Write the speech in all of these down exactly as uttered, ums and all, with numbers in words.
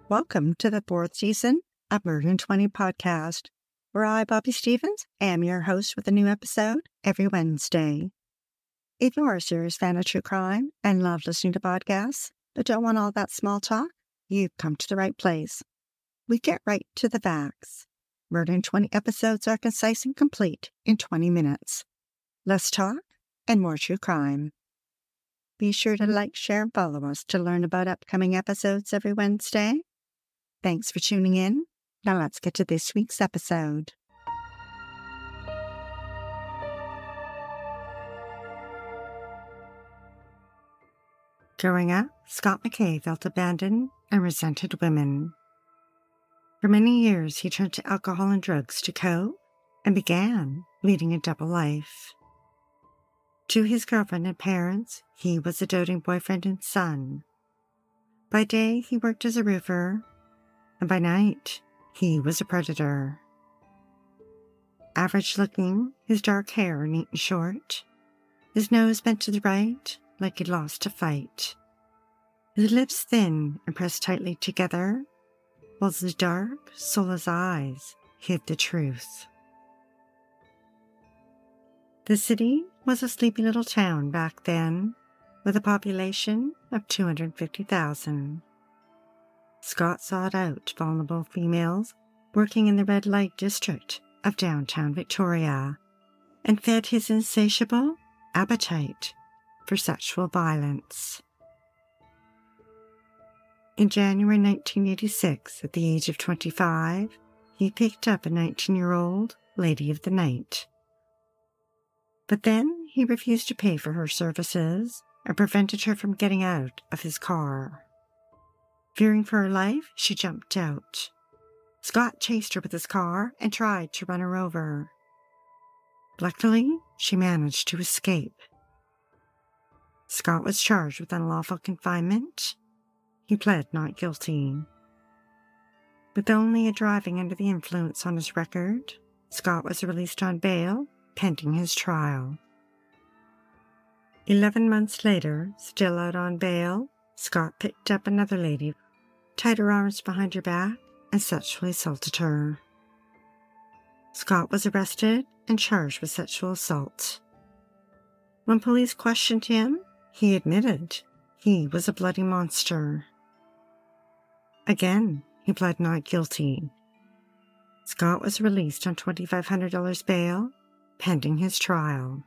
Welcome to the fourth season of Murder in twenty podcast, where I, Bobby Stevens, am your host with a new episode every Wednesday. If you're a serious fan of true crime and love listening to podcasts, but don't want all that small talk, you've come to the right place. We get right to the facts. Murder in twenty episodes are concise and complete in twenty minutes. Less talk and more true crime. Be sure to like, share, and follow us to learn about upcoming episodes every Wednesday. Thanks for tuning in. Now let's get to this week's episode. Growing up, Scott McKay felt abandoned and resented women. For many years, he turned to alcohol and drugs to cope and began leading a double life. To his girlfriend and parents, he was a doting boyfriend and son. By day, he worked as a roofer, and by night, he was a predator. Average-looking, his dark hair neat and short, his nose bent to the right like he'd lost a fight, his lips thin and pressed tightly together, while his dark, soulless eyes hid the truth. The city was a sleepy little town back then, with a population of two hundred fifty thousand. Scott sought out vulnerable females working in the red light district of downtown Victoria and fed his insatiable appetite for sexual violence. In January nineteen eighty-six, at the age of twenty-five, he picked up a nineteen-year-old lady of the night. But then he refused to pay for her services and prevented her from getting out of his car. Fearing for her life, she jumped out. Scott chased her with his car and tried to run her over. Luckily, she managed to escape. Scott was charged with unlawful confinement. He pled not guilty. With only a driving under the influence on his record, Scott was released on bail pending his trial. Eleven months later, still out on bail, Scott picked up another lady, tied her arms behind her back, and sexually assaulted her. Scott was arrested and charged with sexual assault. When police questioned him, he admitted he was a bloody monster. Again, he pled not guilty. Scott was released on twenty-five hundred dollars bail, pending his trial.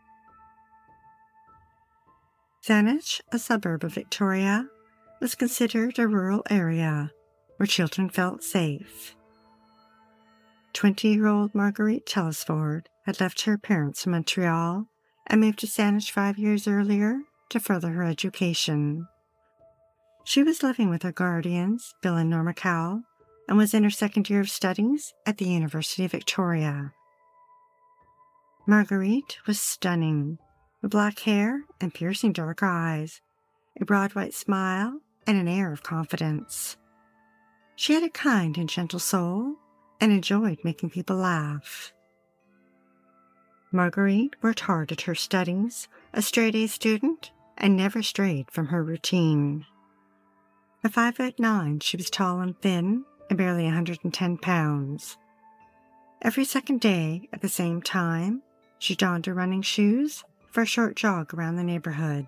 Saanich, a suburb of Victoria, was considered a rural area where children felt safe. Twenty-year-old Marguerite Telesford had left her parents in Montreal and moved to Saanich five years earlier to further her education. She was living with her guardians, Bill and Norma Cowell, and was in her second year of studies at the University of Victoria. Marguerite was stunning, with black hair and piercing dark eyes, a broad white smile, and an air of confidence. She had a kind and gentle soul and enjoyed making people laugh. Marguerite worked hard at her studies, a straight-A student, and never strayed from her routine. At five foot nine, she was tall and thin and barely one hundred ten pounds. Every second day, at the same time, she donned her running shoes for a short jog around the neighborhood.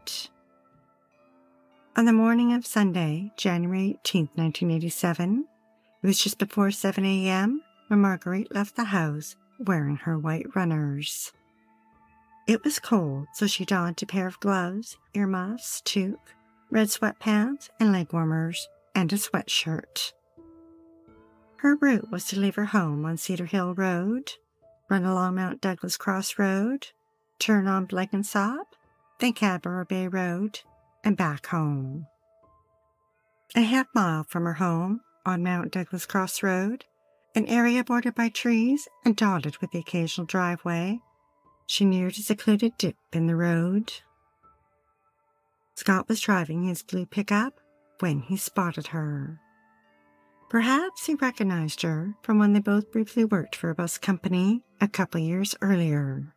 On the morning of Sunday, January eighteenth, nineteen eighty-seven, it was just before seven a.m. when Marguerite left the house wearing her white runners. It was cold, so she donned a pair of gloves, earmuffs, toque, red sweatpants, and leg warmers, and a sweatshirt. Her route was to leave her home on Cedar Hill Road, run along Mount Douglas Cross Road, turn on Blenkinsop, then Cadborough Bay Road, and back home. A half mile from her home, on Mount Douglas Cross Road, an area bordered by trees and dotted with the occasional driveway, she neared a secluded dip in the road. Scott was driving his blue pickup when he spotted her. Perhaps he recognized her from when they both briefly worked for a bus company a couple years earlier.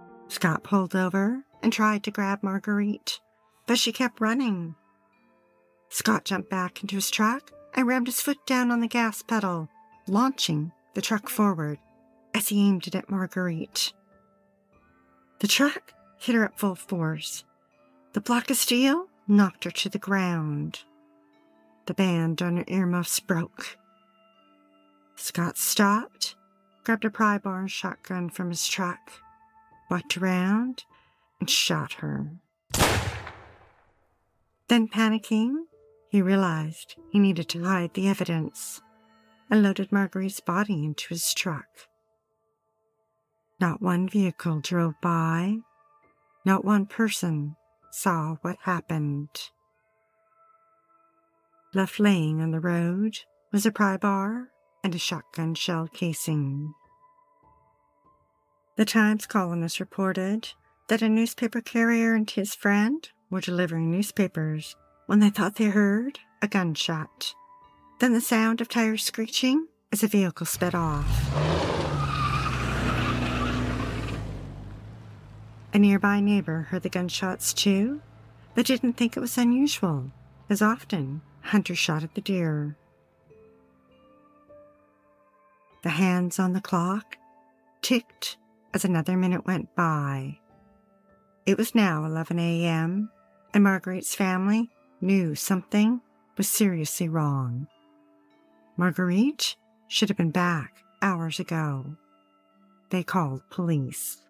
Scott pulled over and tried to grab Marguerite, but she kept running. Scott jumped back into his truck and rammed his foot down on the gas pedal, launching the truck forward as he aimed it at Marguerite. The truck hit her at full force. The block of steel knocked her to the ground. The band on her earmuffs broke. Scott stopped, grabbed a pry bar and shotgun from his truck, walked around, and shot her. Then, panicking, he realized he needed to hide the evidence and loaded Marguerite's body into his truck. Not one vehicle drove by. Not one person saw what happened. Left laying on the road was a pry bar and a shotgun shell casing. The Times columnist reported that a newspaper carrier and his friend were delivering newspapers when they thought they heard a gunshot. Then the sound of tires screeching as a vehicle sped off. A nearby neighbor heard the gunshots too, but didn't think it was unusual, as often hunters shot at the deer. The hands on the clock ticked as another minute went by. It was now eleven a.m., and Marguerite's family knew something was seriously wrong. Marguerite should have been back hours ago. They called police.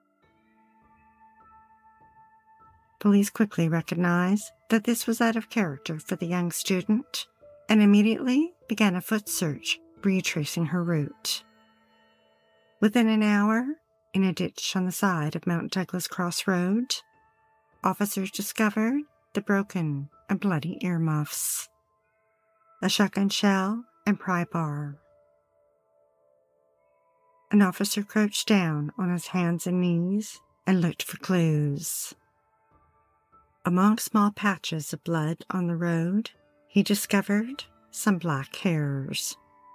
Police quickly recognized that this was out of character for the young student and immediately began a foot search, retracing her route. Within an hour, in a ditch on the side of Mount Douglas Cross Road, officers discovered the broken and bloody earmuffs, a shotgun shell, and pry bar. An officer crouched down on his hands and knees and looked for clues. Among small patches of blood on the road, he discovered some black hairs.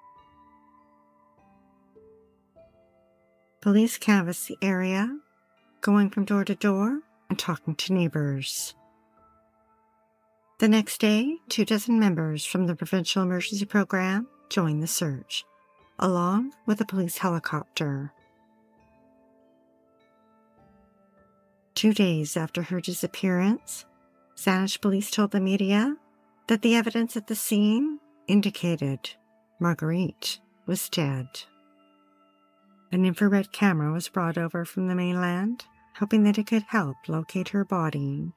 Police canvassed the area, going from door to door and talking to neighbors. The next day, two dozen members from the Provincial Emergency Program joined the search, along with a police helicopter. Two days after her disappearance, Saanich police told the media that the evidence at the scene indicated Marguerite was dead. An infrared camera was brought over from the mainland, hoping that it could help locate her body.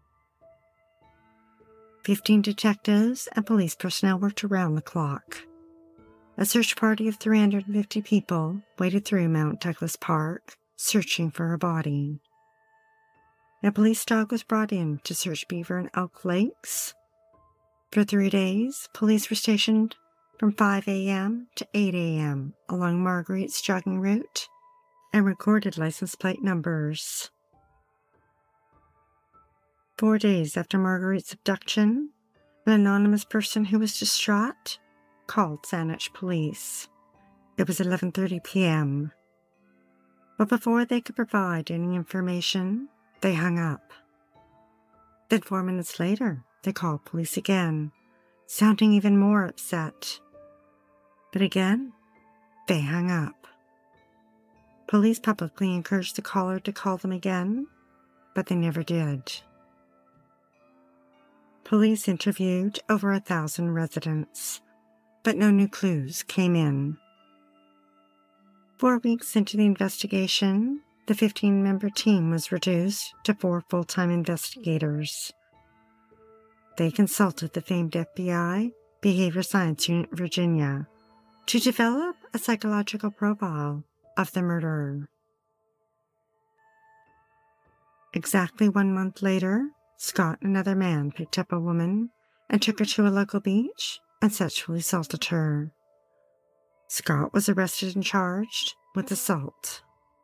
Fifteen detectives and police personnel worked around the clock. A search party of three hundred fifty people waded through Mount Douglas Park, searching for her body. A police dog was brought in to search Beaver and Elk Lakes. For three days, police were stationed from five a.m. to eight a.m. along Marguerite's jogging route and recorded license plate numbers. Four days after Marguerite's abduction, an anonymous person who was distraught called Saanich police. It was eleven thirty p.m. But before they could provide any information, they hung up. Then four minutes later, they called police again, sounding even more upset. But again, they hung up. Police publicly encouraged the caller to call them again, but they never did. Police interviewed over a thousand residents, but no new clues came in. Four weeks into the investigation, the fifteen-member team was reduced to four full-time investigators. They consulted the famed F B I Behavior Science Unit Virginia to develop a psychological profile of the murderer. Exactly one month later, Scott and another man picked up a woman and took her to a local beach and sexually assaulted her. Scott was arrested and charged with assault.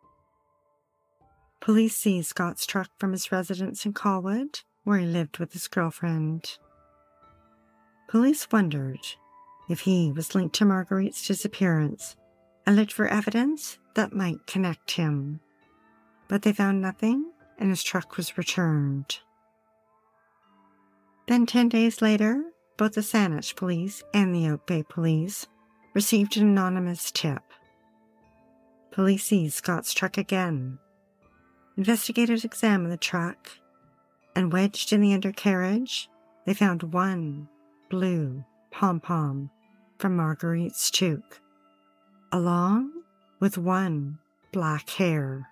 Police seized Scott's truck from his residence in Colwood, where he lived with his girlfriend. Police wondered if he was linked to Marguerite's disappearance and looked for evidence that might connect him. But they found nothing, and his truck was returned. Then ten days later, both the Saanich police and the Oak Bay police received an anonymous tip. Police seized Scott's truck again. Investigators examined the truck, and wedged in the undercarriage, they found one blue pom-pom from Marguerite's toque, along with one black hair.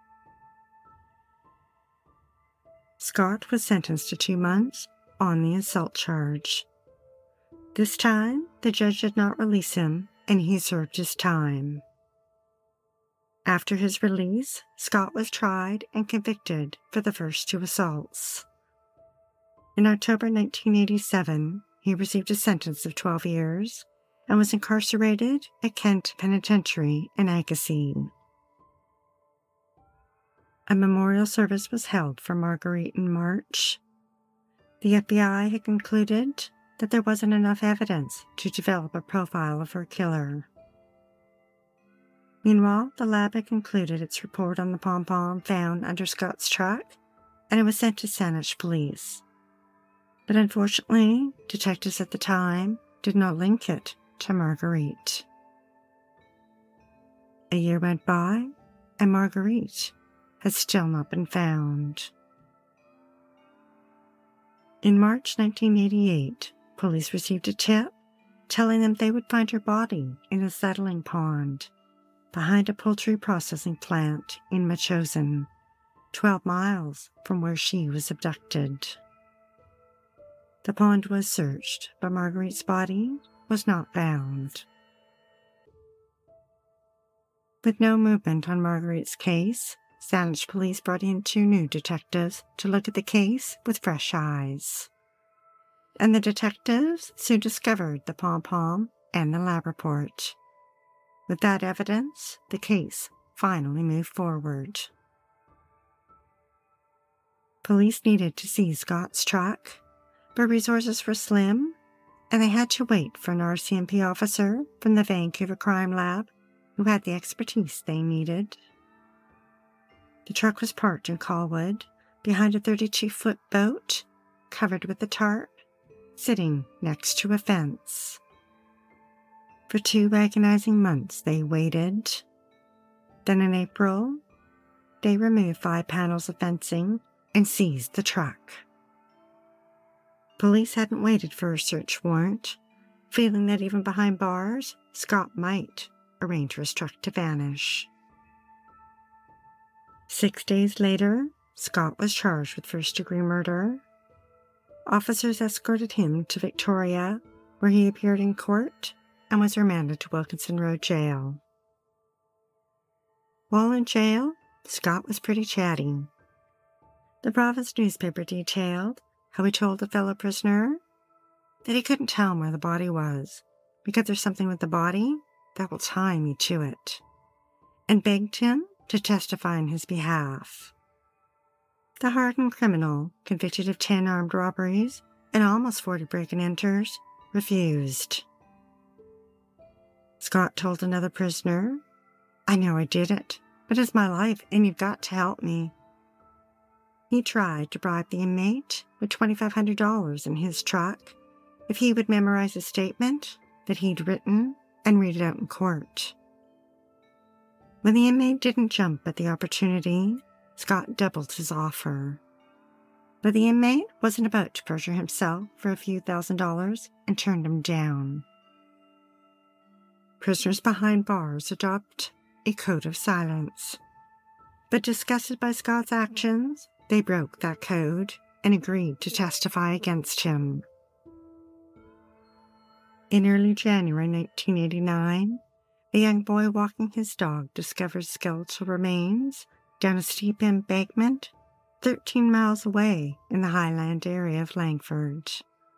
Scott was sentenced to two months on the assault charge. This time, the judge did not release him, and he served his time. After his release, Scott was tried and convicted for the first two assaults. In October nineteen eighty-seven, he received a sentence of twelve years and was incarcerated at Kent Penitentiary in Agassiz. A memorial service was held for Marguerite in March. The F B I had concluded that there wasn't enough evidence to develop a profile of her killer. Meanwhile, the lab had concluded its report on the pom-pom found under Scott's truck, and it was sent to Saanich police. But unfortunately, detectives at the time did not link it to Marguerite. A year went by, and Marguerite has still not been found. In March nineteen eighty-eight, police received a tip telling them they would find her body in a settling pond behind a poultry processing plant in Metchosin, twelve miles from where she was abducted. The pond was searched, but Marguerite's body was not found. With no movement on Marguerite's case, Saanich police brought in two new detectives to look at the case with fresh eyes. And the detectives soon discovered the pom-pom and the lab report. With that evidence, the case finally moved forward. Police needed to seize Scott's truck, but resources were slim, and they had to wait for an R C M P officer from the Vancouver Crime Lab who had the expertise they needed. The truck was parked in Colwood behind a thirty-two foot boat covered with a tarp, sitting next to a fence. For two agonizing months they waited. Then in April, they removed five panels of fencing and seized the truck. Police hadn't waited for a search warrant, feeling that even behind bars, Scott might arrange for his truck to vanish. Six days later, Scott was charged with first-degree murder. Officers escorted him to Victoria, where he appeared in court and was remanded to Wilkinson Road Jail. While in jail, Scott was pretty chatty. The province newspaper detailed how he told a fellow prisoner that he couldn't tell him where the body was because there's something with the body that will tie me to it, and begged him to testify on his behalf. The hardened criminal, convicted of ten armed robberies and almost forty break-and-enters, refused. Scott told another prisoner, "I know I did it, but it's my life and you've got to help me." He tried to bribe the inmate with twenty-five hundred dollars in his truck if he would memorize a statement that he'd written and read it out in court. When the inmate didn't jump at the opportunity, Scott doubled his offer. But the inmate wasn't about to perjure himself for a few thousand dollars and turned him down. Prisoners behind bars adopt a code of silence. But disgusted by Scott's actions, they broke that code and agreed to testify against him. In early January nineteen eighty-nine, a young boy walking his dog discovers skeletal remains down a steep embankment thirteen miles away in the Highland area of Langford.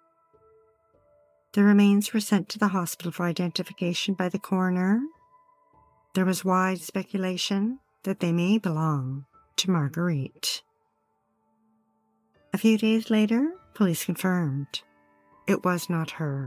The remains were sent to the hospital for identification by the coroner. There was wide speculation that they may belong to Marguerite. A few days later, police confirmed it was not her.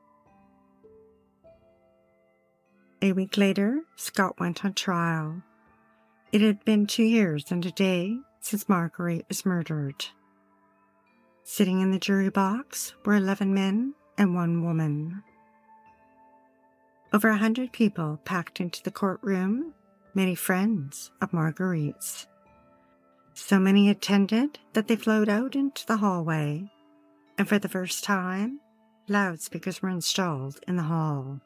A week later, Scott went on trial. It had been two years and a day since Marguerite was murdered. Sitting in the jury box were eleven men and one woman. Over a hundred people packed into the courtroom, many friends of Marguerite's. So many attended that they flowed out into the hallway, and for the first time, loudspeakers were installed in the hall.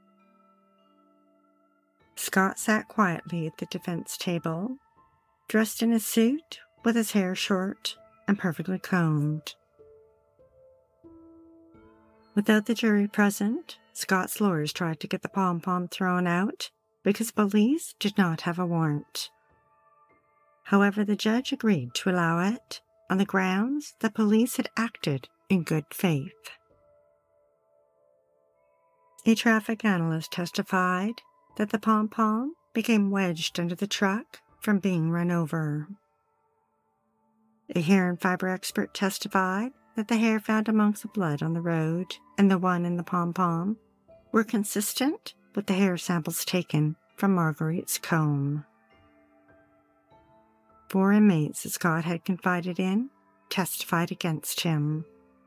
Scott sat quietly at the defense table, dressed in a suit with his hair short and perfectly combed. Without the jury present, Scott's lawyers tried to get the pom-pom thrown out because police did not have a warrant. However, the judge agreed to allow it on the grounds that police had acted in good faith. A traffic analyst testified that the pom-pom became wedged under the truck from being run over. A hair and fiber expert testified that the hair found amongst the blood on the road and the one in the pom-pom were consistent with the hair samples taken from Marguerite's comb. Four inmates that Scott had confided in testified against him.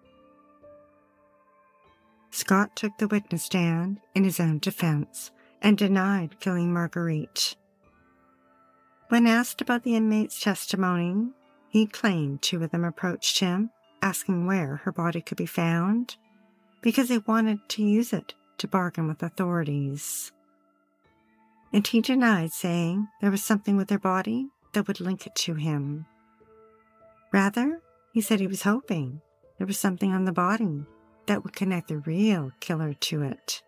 Scott took the witness stand in his own defense and denied killing Marguerite. When asked about the inmates' testimony, he claimed two of them approached him asking where her body could be found because they wanted to use it to bargain with authorities. And he denied saying there was something with her body that would link it to him. Rather, he said he was hoping there was something on the body that would connect the real killer to it.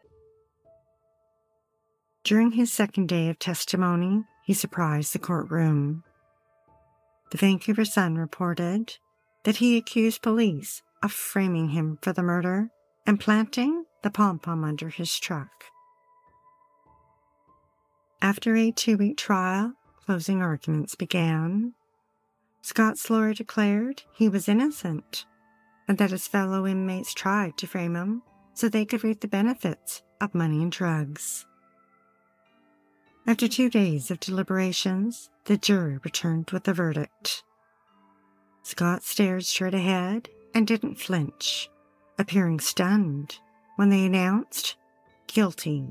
During his second day of testimony, he surprised the courtroom. The Vancouver Sun reported that he accused police of framing him for the murder and planting the pom-pom under his truck. After a two-week trial, closing arguments began. Scott's lawyer declared he was innocent and that his fellow inmates tried to frame him so they could reap the benefits of money and drugs. After two days of deliberations, the jury returned with a verdict. Scott stared straight ahead and didn't flinch, appearing stunned when they announced guilty.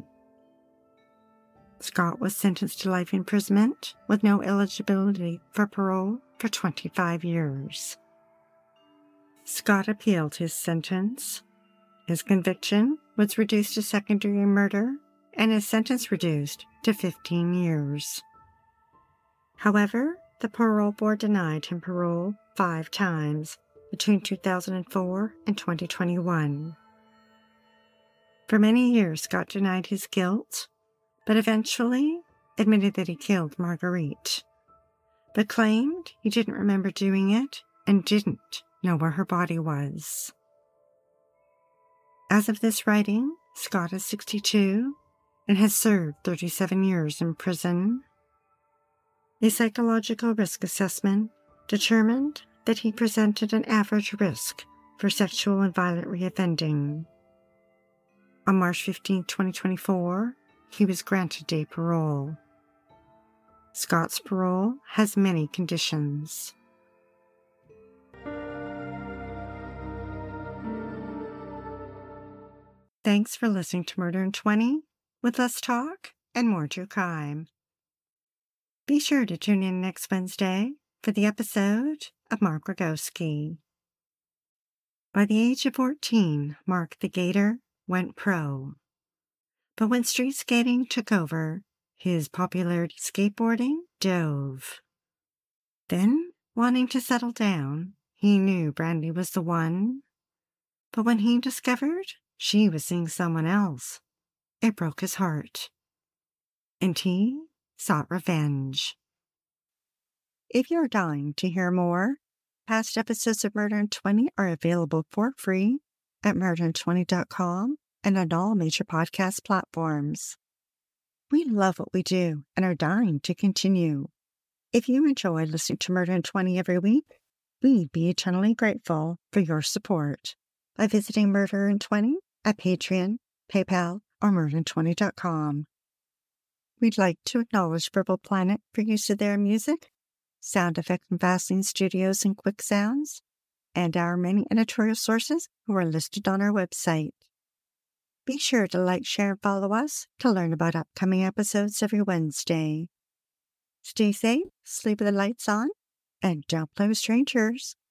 Scott was sentenced to life imprisonment with no eligibility for parole for twenty-five years. Scott appealed his sentence. His conviction was reduced to second-degree murder and his sentence reduced to fifteen years. However, the parole board denied him parole five times between two thousand four and twenty twenty-one. For many years, Scott denied his guilt, but eventually admitted that he killed Marguerite, but claimed he didn't remember doing it and didn't know where her body was. As of this writing, Scott is sixty-two and has served thirty-seven years in prison. A psychological risk assessment determined that he presented an average risk for sexual and violent reoffending. On March fifteenth, twenty twenty-four, he was granted day parole. Scott's parole has many conditions. Thanks for listening to Murder in twenty with less talk and more true crime. Be sure to tune in next Wednesday for the episode of Mark Rogowski. By the age of fourteen, Mark the Gator went pro. But when street skating took over, his popularity skateboarding dove. Then, wanting to settle down, he knew Brandy was the one. But when he discovered she was seeing someone else, it broke his heart. And he sought revenge. If you're dying to hear more, past episodes of Murder in twenty are available for free at murder in twenty dot com and on all major podcast platforms. We love what we do and are dying to continue. If you enjoy listening to Murder in twenty every week, we'd be eternally grateful for your support by visiting Murder in twenty at Patreon, PayPal, or murder in twenty dot com. We'd like to acknowledge Purple Planet for use of their music, sound effects from Vaseline Studios and Quick Sounds, and our many editorial sources who are listed on our website. Be sure to like, share, and follow us to learn about upcoming episodes every Wednesday. Stay safe, sleep with the lights on, and don't play with strangers.